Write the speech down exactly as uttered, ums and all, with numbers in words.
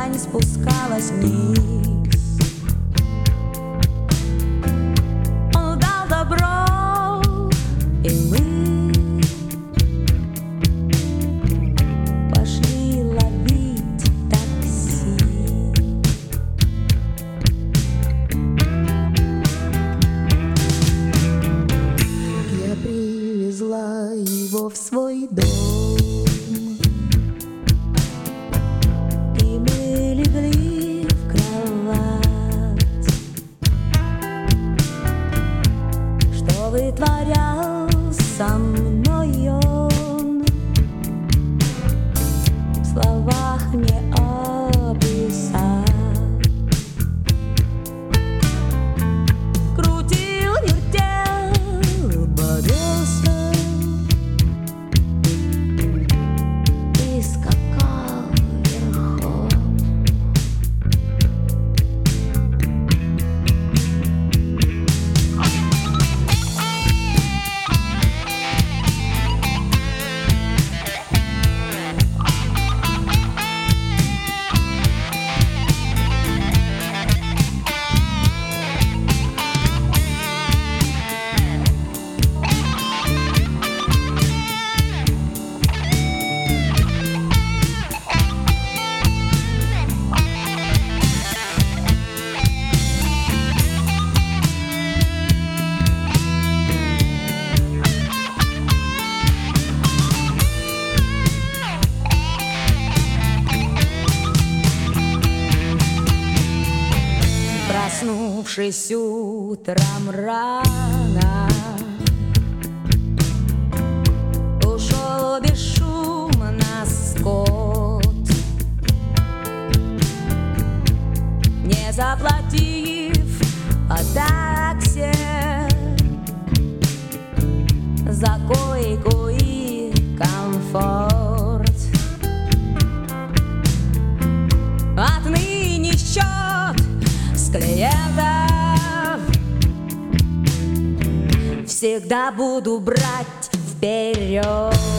грань спускалась вниз. Он дал добро, и мы пошли ловить такси. Я привезла его в свой дом, и мы легли в кровать. Что вытворял со мной он, в словах не описать. Крутил, вертел, боролся и скакал верхом. Проснувшись утром рано, ушел бесшумно скот, не заплатив о таксе за койку и комфорт. Отныне счет с клиентов всегда буду брать вперед.